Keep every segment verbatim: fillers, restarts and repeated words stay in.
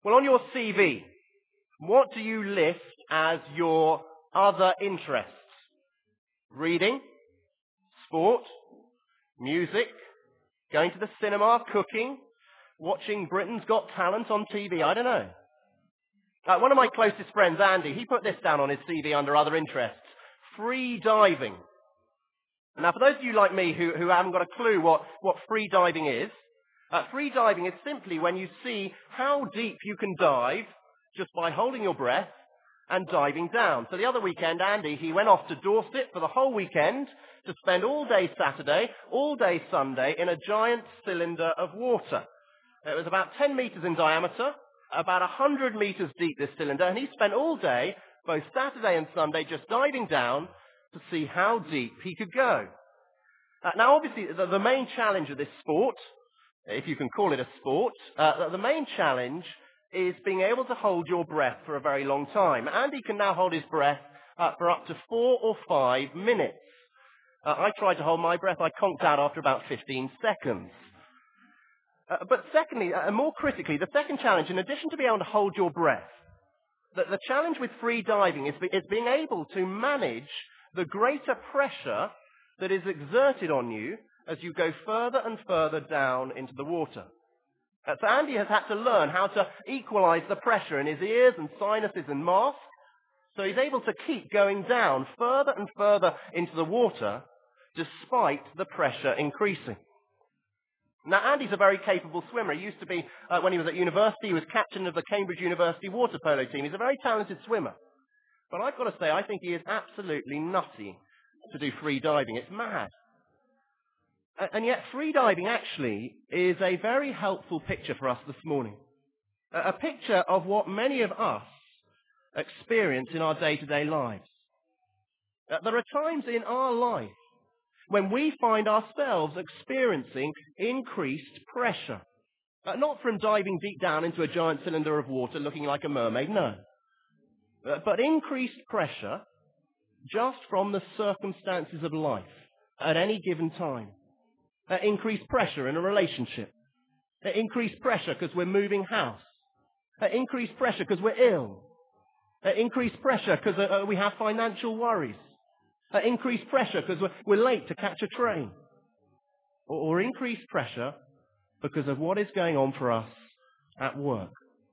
Well, on your C V, what do you list as your other interests? Reading, sport, music, going to the cinema, cooking, watching Britain's Got Talent on T V, I don't know. Uh, one of my closest friends, Andy, he put this down on his C V under other interests. Free diving. Now, for those of you like me who, who haven't got a clue what, what free diving is, uh, free diving is simply when you see how deep you can dive just by holding your breath and diving down. So the other weekend, Andy, he went off to Dorset for the whole weekend to spend all day Saturday, all day Sunday in a giant cylinder of water. It was about ten meters in diameter, about one hundred meters deep, this cylinder, and he spent all day, both Saturday and Sunday, just diving down to see how deep he could go. Uh, now, obviously, the, the main challenge of this sport, if you can call it a sport, uh, the main challenge is being able to hold your breath for a very long time. Andy can now hold his breath uh, for up to four or five minutes. Uh, I tried to hold my breath. I conked out after about fifteen seconds. Uh, but secondly, and uh, more critically, the second challenge, in addition to being able to hold your breath, the, the challenge with free diving is, is being able to manage the greater pressure that is exerted on you as you go further and further down into the water. Uh, so Andy has had to learn how to equalize the pressure in his ears and sinuses and mask, so he's able to keep going down further and further into the water despite the pressure increasing. Now, Andy's a very capable swimmer. He used to be, uh, when he was at university, he was captain of the Cambridge University water polo team. He's a very talented swimmer. But I've got to say, I think he is absolutely nutty to do free diving. It's mad. And yet free diving actually is a very helpful picture for us this morning. A picture of what many of us experience in our day-to-day lives. There are times in our life when we find ourselves experiencing increased pressure. Not from diving deep down into a giant cylinder of water looking like a mermaid, no. But increased pressure just from the circumstances of life at any given time. Uh, increased pressure in a relationship. Uh, increased pressure because we're moving house. Uh, increased pressure because we're ill. Uh, increased pressure because uh, uh, we have financial worries. Uh, increased pressure because we're, we're late to catch a train. Or, or increased pressure because of what is going on for us at work.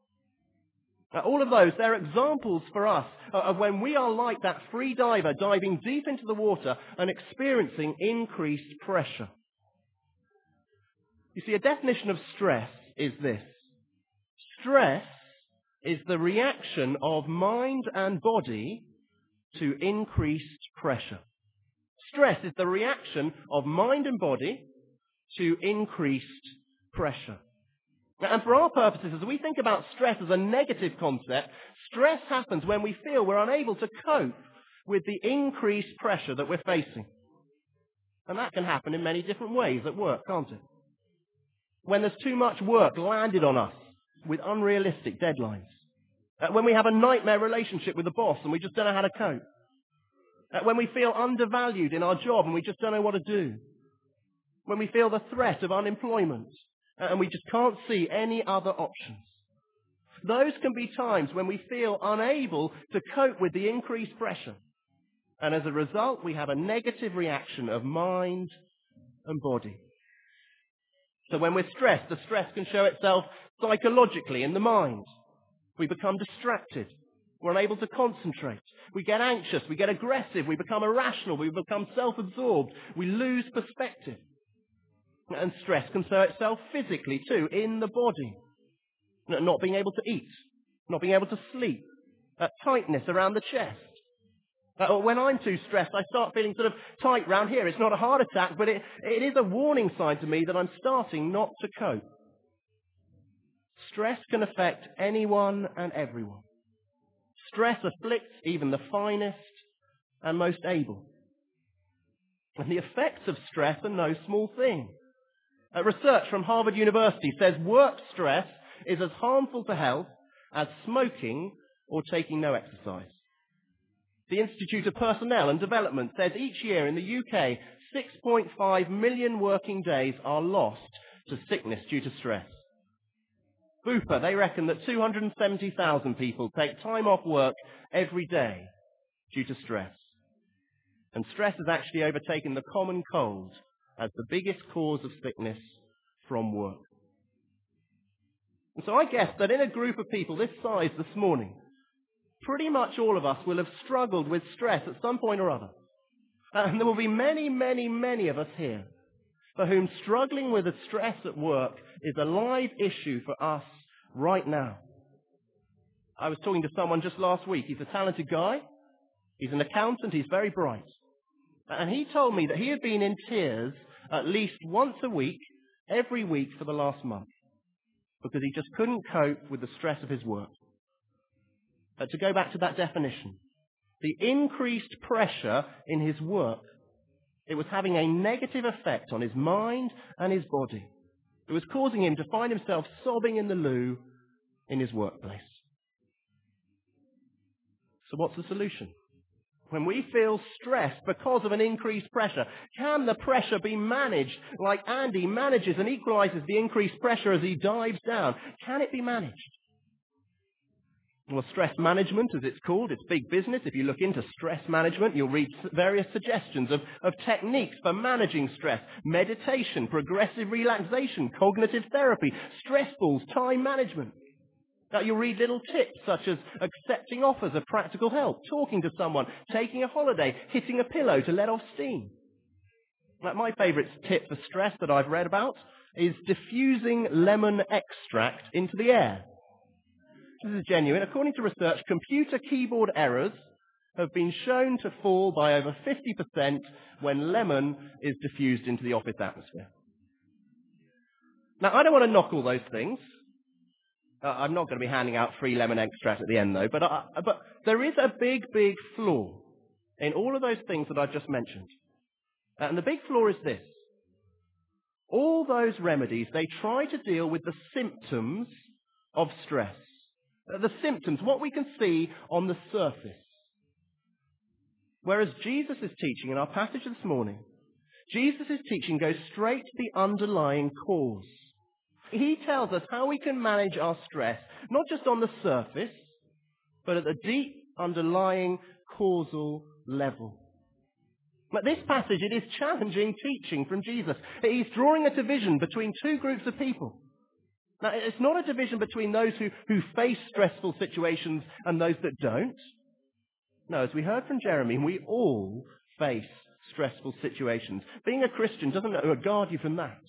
Uh, all of those, they're examples for us uh, of when we are like that free diver diving deep into the water and experiencing increased pressure. You see, a definition of stress is this. Stress is the reaction of mind and body to increased pressure. Stress is the reaction of mind and body to increased pressure. And for our purposes, as we think about stress as a negative concept, stress happens when we feel we're unable to cope with the increased pressure that we're facing. And that can happen in many different ways at work, can't it? When there's too much work landed on us with unrealistic deadlines. Uh, when we have a nightmare relationship with the boss and we just don't know how to cope. Uh, when we feel undervalued in our job and we just don't know what to do. When we feel the threat of unemployment uh, and we just can't see any other options. Those can be times when we feel unable to cope with the increased pressure. And as a result, we have a negative reaction of mind and body. So when we're stressed, the stress can show itself psychologically in the mind. We become distracted. We're unable to concentrate. We get anxious. We get aggressive. We become irrational. We become self-absorbed. We lose perspective. And stress can show itself physically too, in the body. Not being able to eat. Not being able to sleep. Uh, tightness around the chest. Uh, when I'm too stressed, I start feeling sort of tight round here. It's not a heart attack, but it, it is a warning sign to me that I'm starting not to cope. Stress can affect anyone and everyone. Stress afflicts even the finest and most able. And the effects of stress are no small thing. Uh, research from Harvard University says work stress is as harmful to health as smoking or taking no exercise. The Institute of Personnel and Development says each year in the U K, six point five million working days are lost to sickness due to stress. Bupa, they reckon that two hundred seventy thousand people take time off work every day due to stress. And stress has actually overtaken the common cold as the biggest cause of sickness from work. And so I guess that in a group of people this size this morning, pretty much all of us will have struggled with stress at some point or other. And there will be many, many, many of us here for whom struggling with the stress at work is a live issue for us right now. I was talking to someone just last week. He's a talented guy. He's an accountant. He's very bright. And he told me that he had been in tears at least once a week, every week for the last month, because he just couldn't cope with the stress of his work. But to go back to that definition, the increased pressure in his work, it was having a negative effect on his mind and his body. It was causing him to find himself sobbing in the loo in his workplace. So what's the solution? When we feel stressed because of an increased pressure, can the pressure be managed like Andy manages and equalizes the increased pressure as he dives down? Can it be managed? Well, stress management, as it's called, it's big business. If you look into stress management, you'll read various suggestions of, of techniques for managing stress. Meditation, progressive relaxation, cognitive therapy, stress balls, time management. Now, you'll read little tips such as accepting offers of practical help, talking to someone, taking a holiday, hitting a pillow to let off steam. Like my favourite tip for stress that I've read about is diffusing lemon extract into the air. This is genuine. According to research, computer keyboard errors have been shown to fall by over fifty percent when lemon is diffused into the office atmosphere. Now, I don't want to knock all those things. Uh, I'm not going to be handing out free lemon extract at the end, though. But, uh, but there is a big, big flaw in all of those things that I've just mentioned. And the big flaw is this. All those remedies, they try to deal with the symptoms of stress. Uh, the symptoms, what we can see on the surface. Whereas Jesus' teaching in our passage this morning, Jesus' teaching goes straight to the underlying cause. He tells us how we can manage our stress, not just on the surface, but at the deep underlying causal level. But this passage, it is challenging teaching from Jesus. He's drawing a division between two groups of people. Now, it's not a division between those who, who face stressful situations and those that don't. No, as we heard from Jeremy, we all face stressful situations. Being a Christian doesn't guard you from that.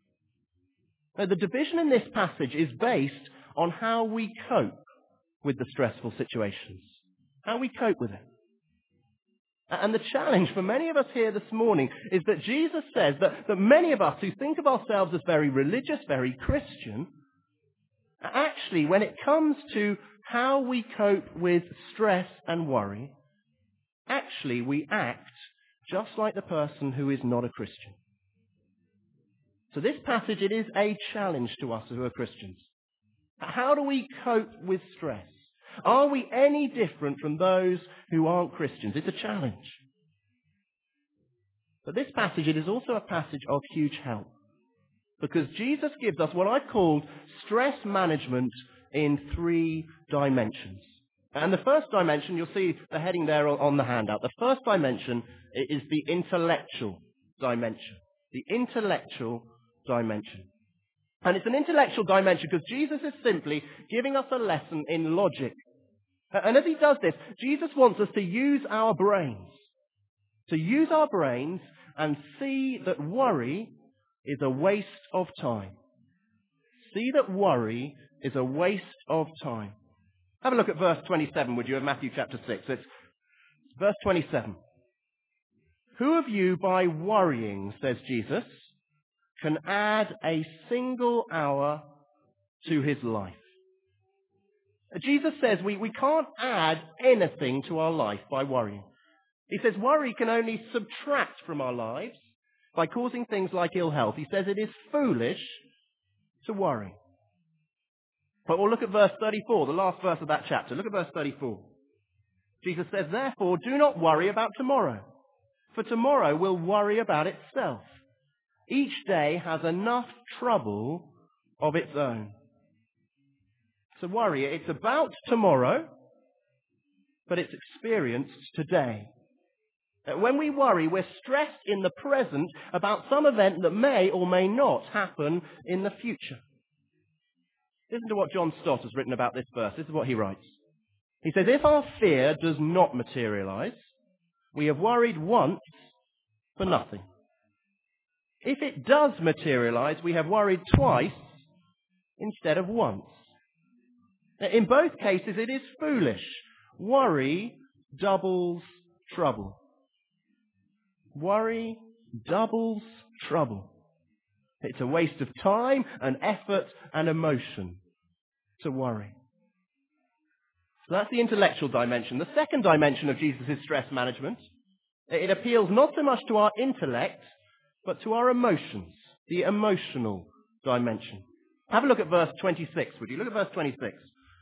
Now, the division in this passage is based on how we cope with the stressful situations, how we cope with it. And the challenge for many of us here this morning is that Jesus says that, that many of us who think of ourselves as very religious, very Christian, actually, when it comes to how we cope with stress and worry, actually we act just like the person who is not a Christian. So this passage, it is a challenge to us who are Christians. How do we cope with stress? Are we any different from those who aren't Christians? It's a challenge. But this passage, it is also a passage of huge help. Because Jesus gives us what I've called stress management in three dimensions. And the first dimension, you'll see the heading there on the handout. The first dimension is the intellectual dimension. The intellectual dimension. And it's an intellectual dimension because Jesus is simply giving us a lesson in logic. And as he does this, Jesus wants us to use our brains. To use our brains and see that worry is a waste of time. See that worry is a waste of time. Have a look at verse twenty-seven, would you, of Matthew chapter six. It's verse twenty-seven. Who of you, by worrying, says Jesus, can add a single hour to his life? Jesus says we, we can't add anything to our life by worrying. He says worry can only subtract from our lives by causing things like ill health. He says it is foolish to worry. But we'll look at verse thirty-four, the last verse of that chapter. Look at verse thirty-four. Jesus says, therefore, do not worry about tomorrow, for tomorrow will worry about itself. Each day has enough trouble of its own. So worry, it's about tomorrow, but it's experienced today. When we worry, we're stressed in the present about some event that may or may not happen in the future. Listen to what John Stott has written about this verse. This is what he writes. He says, if our fear does not materialize, we have worried once for nothing. If it does materialize, we have worried twice instead of once. In both cases, it is foolish. Worry doubles trouble. Worry doubles trouble. It's a waste of time and effort and emotion to worry. So that's the intellectual dimension. The second dimension of Jesus' stress management, it appeals not so much to our intellect, but to our emotions, the emotional dimension. Have a look at verse twenty-six, would you? Look at verse twenty-six.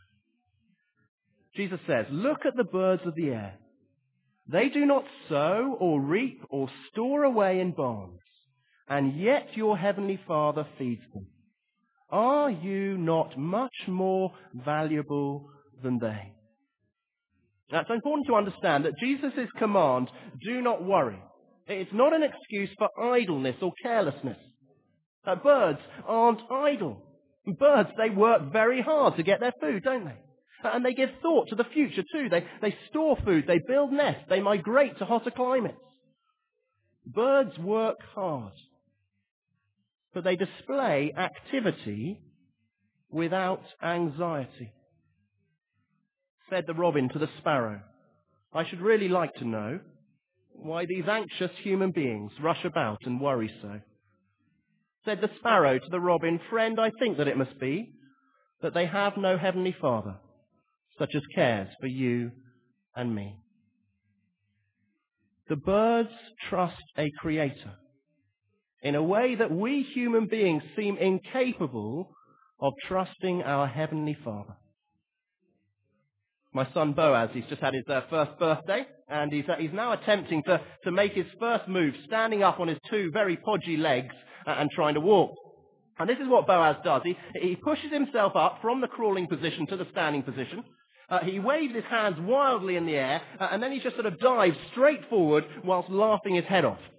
Jesus says, look at the birds of the air. They do not sow or reap or store away in barns, and yet your heavenly Father feeds them. Are you not much more valuable than they? Now, it's important to understand that Jesus' command, do not worry, it's not an excuse for idleness or carelessness. Uh, birds aren't idle. Birds, they work very hard to get their food, don't they? And they give thought to the future too. They, they store food, they build nests, they migrate to hotter climates. Birds work hard, but they display activity without anxiety. Said the robin to the sparrow, I should really like to know why these anxious human beings rush about and worry so. Said the sparrow to the robin, friend, I think that it must be that they have no heavenly Father, such as cares for you and me. The birds trust a creator in a way that we human beings seem incapable of trusting our heavenly Father. My son Boaz, he's just had his uh, first birthday, and he's, uh, he's now attempting to, to make his first move, standing up on his two very podgy legs uh, and trying to walk. And this is what Boaz does. He, he pushes himself up from the crawling position to the standing position. Uh, he waves his hands wildly in the air, uh, and then he just sort of dives straight forward whilst laughing his head off.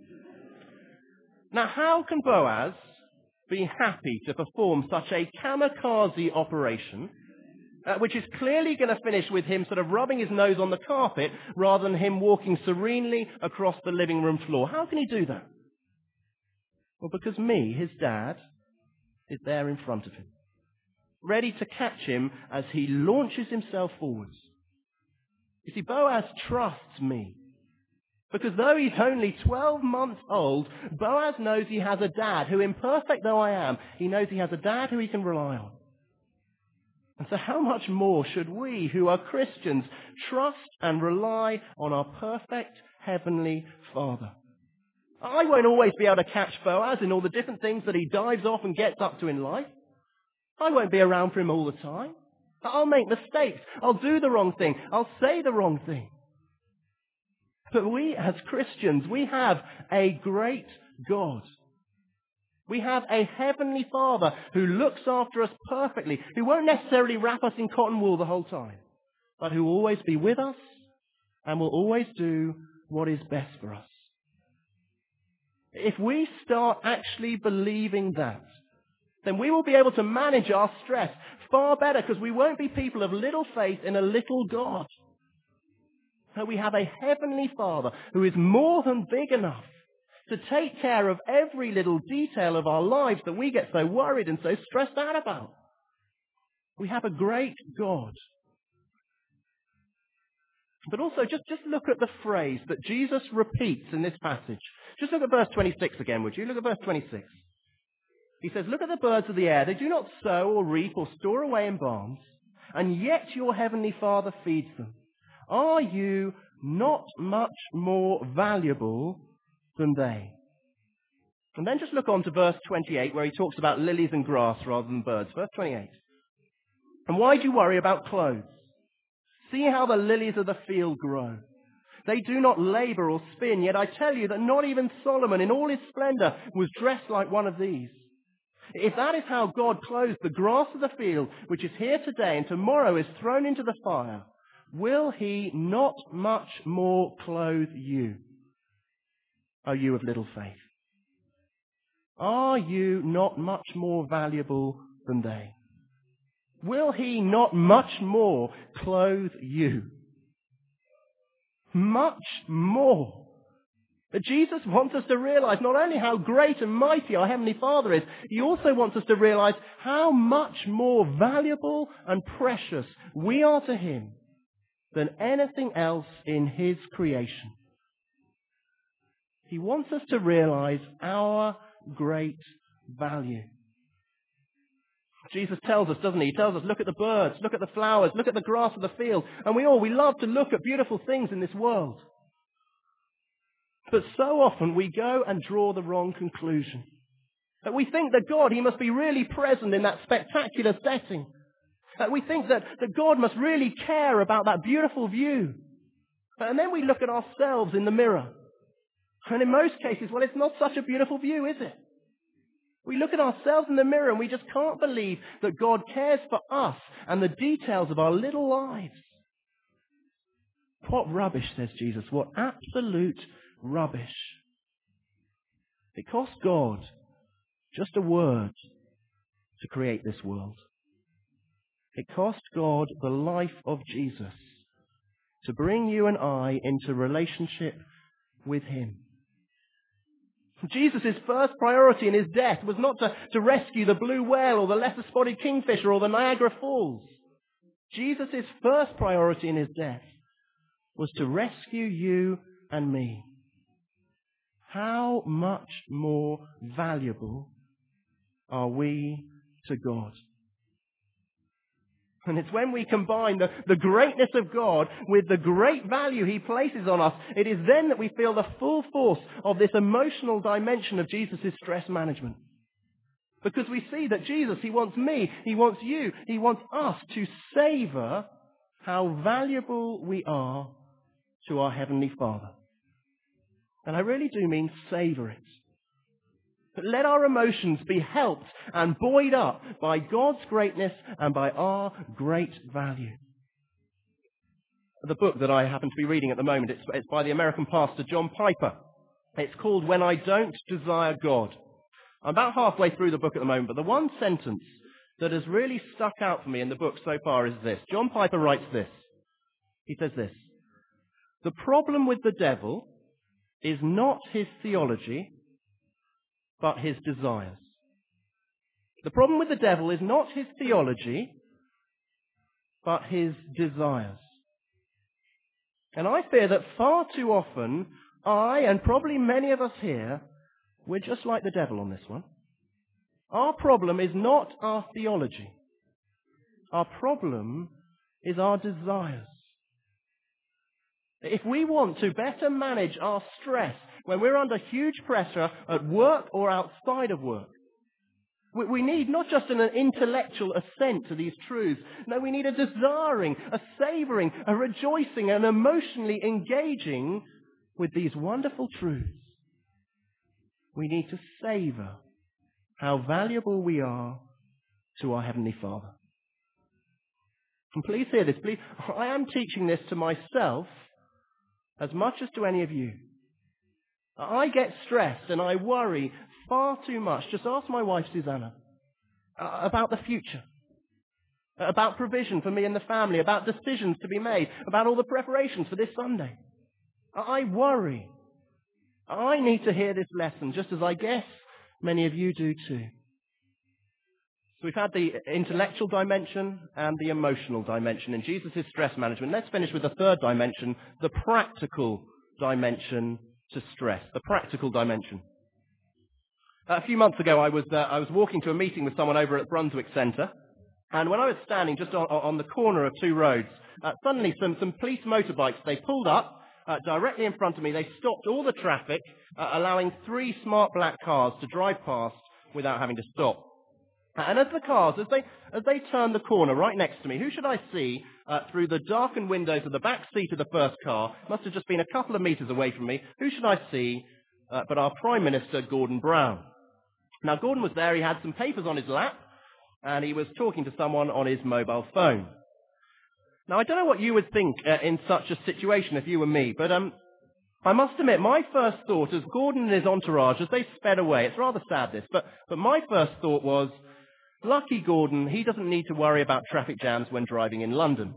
Now, how can Boaz be happy to perform such a kamikaze operation, uh, which is clearly going to finish with him sort of rubbing his nose on the carpet rather than him walking serenely across the living room floor? How can he do that? Well, because me, his dad, is there in front of him, ready to catch him as he launches himself forwards. You see, Boaz trusts me, because though he's only twelve months old, Boaz knows he has a dad who, imperfect though I am, he knows he has a dad who he can rely on. And so how much more should we, who are Christians, trust and rely on our perfect heavenly Father? I won't always be able to catch Boaz in all the different things that he dives off and gets up to in life. I won't be around for him all the time. I'll make mistakes. I'll do the wrong thing. I'll say the wrong thing. But we as Christians, we have a great God. We have a heavenly Father who looks after us perfectly, who won't necessarily wrap us in cotton wool the whole time, but who will always be with us and will always do what is best for us. If we start actually believing that, then we will be able to manage our stress far better, because we won't be people of little faith in a little God. So we have a heavenly Father who is more than big enough to take care of every little detail of our lives that we get so worried and so stressed out about. We have a great God. But also, just, just look at the phrase that Jesus repeats in this passage. Just look at verse twenty-six again, would you? Look at verse twenty-six. He says, look at the birds of the air. They do not sow or reap or store away in barns, and yet your heavenly Father feeds them. Are you not much more valuable than they? And then just look on to verse twenty-eight, where he talks about lilies and grass rather than birds. Verse twenty-eight. And why do you worry about clothes? See how the lilies of the field grow. They do not labor or spin, yet I tell you that not even Solomon in all his splendor was dressed like one of these. If that is how God clothes the grass of the field, which is here today and tomorrow is thrown into the fire, will he not much more clothe you, O you of little faith? Are you not much more valuable than they? Will he not much more clothe you? Much more. Jesus wants us to realize not only how great and mighty our Heavenly Father is, he also wants us to realize how much more valuable and precious we are to him than anything else in his creation. He wants us to realize our great value. Jesus tells us, doesn't he? He tells us, look at the birds, look at the flowers, look at the grass of the field. And we all, we love to look at beautiful things in this world. But so often we go and draw the wrong conclusion. That we think that God, he must be really present in that spectacular setting. That we think that, that God must really care about that beautiful view. And then we look at ourselves in the mirror. And in most cases, well, it's not such a beautiful view, is it? We look at ourselves in the mirror and we just can't believe that God cares for us and the details of our little lives. What rubbish, says Jesus. What absolute rubbish. It cost God just a word to create this world. It cost God the life of Jesus to bring you and I into relationship with him. Jesus' first priority in his death was not to, to rescue the blue whale or the lesser-spotted kingfisher or the Niagara Falls. Jesus' first priority in his death was to rescue you and me. How much more valuable are we to God? And it's when we combine the, the greatness of God with the great value he places on us, it is then that we feel the full force of this emotional dimension of Jesus' stress management. Because we see that Jesus, he wants me, he wants you, he wants us to savor how valuable we are to our Heavenly Father. And I really do mean savor it. But let our emotions be helped and buoyed up by God's greatness and by our great value. The book that I happen to be reading at the moment, it's, it's by the American pastor John Piper. It's called When I Don't Desire God. I'm about halfway through the book at the moment, but the one sentence that has really stuck out for me in the book so far is this. John Piper writes this. He says this: the problem with the devil is not his theology, but his desires. The problem with the devil is not his theology, but his desires. And I fear that far too often, I, and probably many of us here, we're just like the devil on this one. Our problem is not our theology. Our problem is our desires. If we want to better manage our stress when we're under huge pressure at work or outside of work, we need not just an intellectual assent to these truths. No, we need a desiring, a savoring, a rejoicing, and emotionally engaging with these wonderful truths. We need to savor how valuable we are to our Heavenly Father. And please hear this. Please, I am teaching this to myself as much as to any of you. I get stressed and I worry far too much. Just ask my wife, Susanna, uh, about the future, uh, about provision for me and the family, about decisions to be made, about all the preparations for this Sunday. I worry. I need to hear this lesson, just as I guess many of you do too. So we've had the intellectual dimension and the emotional dimension in Jesus' stress management. Let's finish with the third dimension, the practical dimension to stress, the practical dimension. A few months ago, I was uh, I was walking to a meeting with someone over at Brunswick Centre, and when I was standing just on, on the corner of two roads, uh, suddenly some, some police motorbikes, they pulled up uh, directly in front of me. They stopped all the traffic, uh, allowing three smart black cars to drive past without having to stop. And as the cars, as they as they turned the corner right next to me, who should I see uh, through the darkened windows of the back seat of the first car? Must have just been a couple of metres away from me. Who should I see uh, but our Prime Minister, Gordon Brown? Now, Gordon was there. He had some papers on his lap, and he was talking to someone on his mobile phone. Now, I don't know what you would think uh, in such a situation if you were me, but um, I must admit, my first thought as Gordon and his entourage, as they sped away, it's rather sad this, but, but my first thought was, lucky Gordon, he doesn't need to worry about traffic jams when driving in London.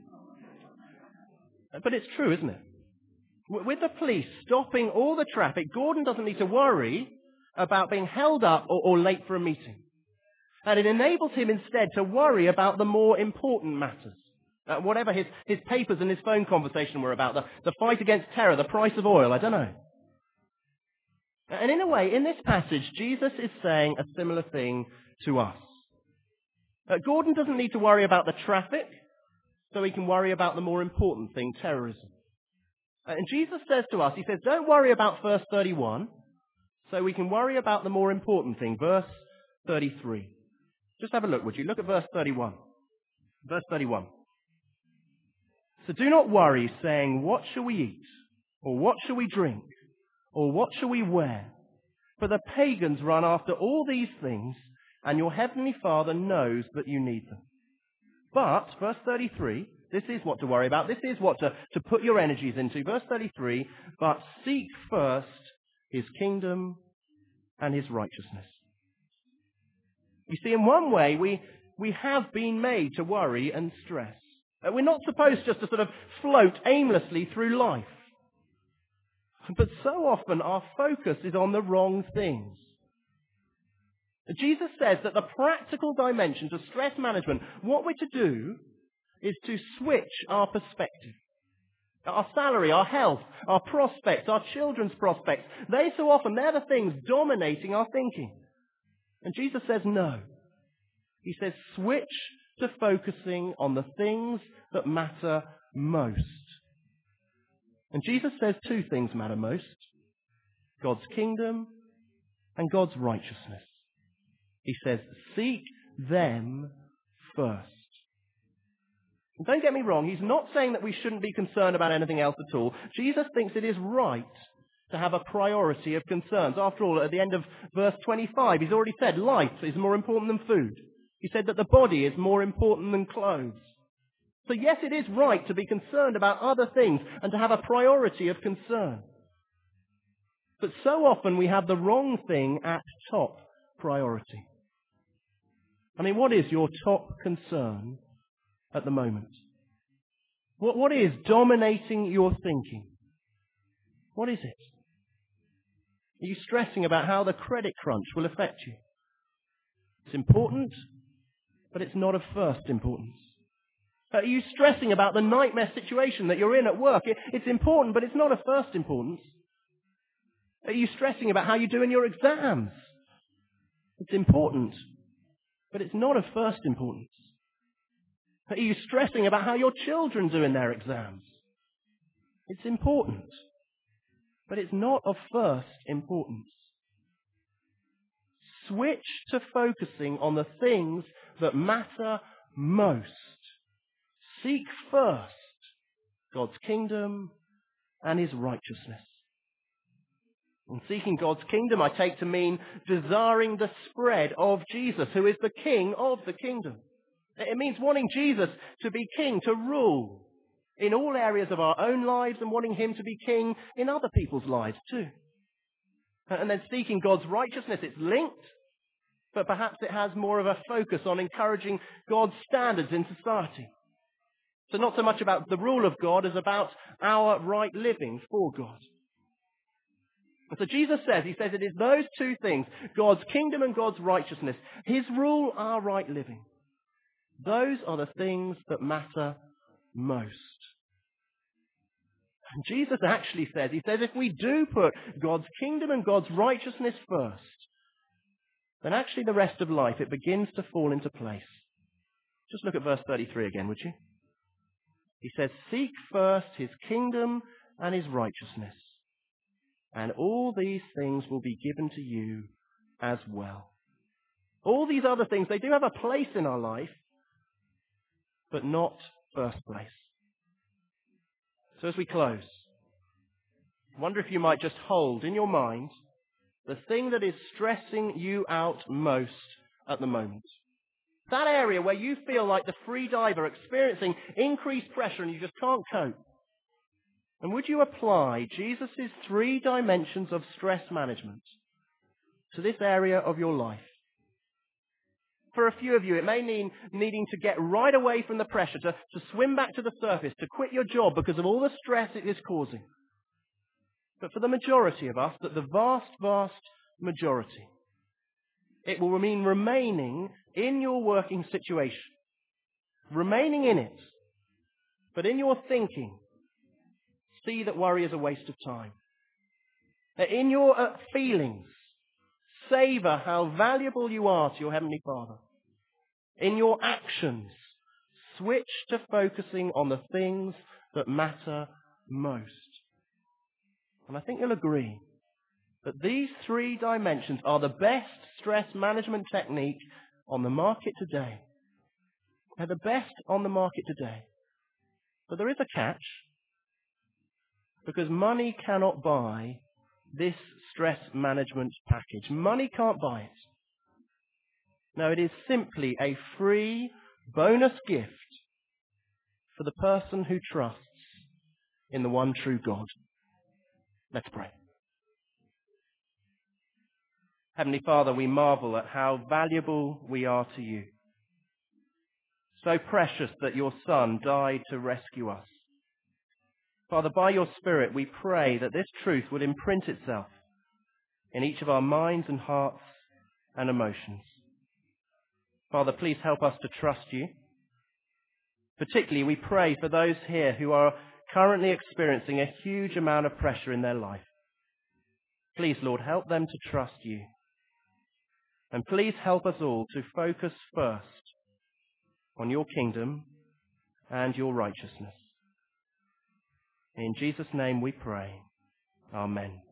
But it's true, isn't it? With the police stopping all the traffic, Gordon doesn't need to worry about being held up or, or late for a meeting. And it enables him instead to worry about the more important matters. Uh, whatever his, his papers and his phone conversation were about, the, the fight against terror, the price of oil, I don't know. And in a way, in this passage, Jesus is saying a similar thing to us. Uh, Gordon doesn't need to worry about the traffic, so he can worry about the more important thing, terrorism. Uh, and Jesus says to us, he says, don't worry about verse thirty-one, so we can worry about the more important thing, verse thirty-three. Just have a look, would you? Look at verse thirty-one. Verse thirty-one. So do not worry, saying, what shall we eat? Or what shall we drink? Or what shall we wear? For the pagans run after all these things, and your heavenly Father knows that you need them. But, verse thirty-three, this is what to worry about. This is what to, to put your energies into. Verse thirty-three, but seek first his kingdom and his righteousness. You see, in one way, we, we have been made to worry and stress. We're not supposed just to sort of float aimlessly through life. But so often our focus is on the wrong things. Jesus says that the practical dimension to stress management, what we're to do is to switch our perspective. Our salary, our health, our prospects, our children's prospects, they so often, they're the things dominating our thinking. And Jesus says no. He says switch to focusing on the things that matter most. And Jesus says two things matter most: God's kingdom and God's righteousness. He says, seek them first. And don't get me wrong, he's not saying that we shouldn't be concerned about anything else at all. Jesus thinks it is right to have a priority of concerns. After all, at the end of verse twenty-five, he's already said life is more important than food. He said that the body is more important than clothes. So yes, it is right to be concerned about other things and to have a priority of concern. But so often we have the wrong thing at top priority. I mean, what is your top concern at the moment? What, what is dominating your thinking? What is it? Are you stressing about how the credit crunch will affect you? It's important, but it's not of first importance. Are you stressing about the nightmare situation that you're in at work? It, it's important, but it's not of first importance. Are you stressing about how you do in your exams? It's important, but it's not of first importance. Are you stressing about how your children do in their exams? It's important, but it's not of first importance. Switch to focusing on the things that matter most. Seek first God's kingdom and his righteousness. And seeking God's kingdom, I take to mean desiring the spread of Jesus, who is the king of the kingdom. It means wanting Jesus to be king, to rule in all areas of our own lives, and wanting him to be king in other people's lives too. And then seeking God's righteousness, it's linked, but perhaps it has more of a focus on encouraging God's standards in society. So not so much about the rule of God as about our right living for God. And so Jesus says, he says it is those two things, God's kingdom and God's righteousness, his rule, our right living. Those are the things that matter most. And Jesus actually says, he says if we do put God's kingdom and God's righteousness first, then actually the rest of life, it begins to fall into place. Just look at verse thirty-three again, would you? He says, seek first his kingdom and his righteousness, and all these things will be given to you as well. All these other things, they do have a place in our life, but not first place. So as we close, I wonder if you might just hold in your mind the thing that is stressing you out most at the moment. That area where you feel like the free diver experiencing increased pressure and you just can't cope. And would you apply Jesus' three dimensions of stress management to this area of your life? For a few of you, it may mean needing to get right away from the pressure, to, to swim back to the surface, to quit your job because of all the stress it is causing. But for the majority of us, that the vast, vast majority, it will mean remaining in your working situation, remaining in it, but in your thinking, see that worry is a waste of time. In your uh, feelings, savor how valuable you are to your Heavenly Father. In your actions, switch to focusing on the things that matter most. And I think you'll agree that these three dimensions are the best stress management technique on the market today. They're the best on the market today. But there is a catch, because money cannot buy this stress management package. Money can't buy it. No, it is simply a free bonus gift for the person who trusts in the one true God. Let's pray. Heavenly Father, we marvel at how valuable we are to you. So precious that your Son died to rescue us. Father, by your Spirit, we pray that this truth would imprint itself in each of our minds and hearts and emotions. Father, please help us to trust you. Particularly, we pray for those here who are currently experiencing a huge amount of pressure in their life. Please, Lord, help them to trust you. And please help us all to focus first on your kingdom and your righteousness. In Jesus' name we pray. Amen.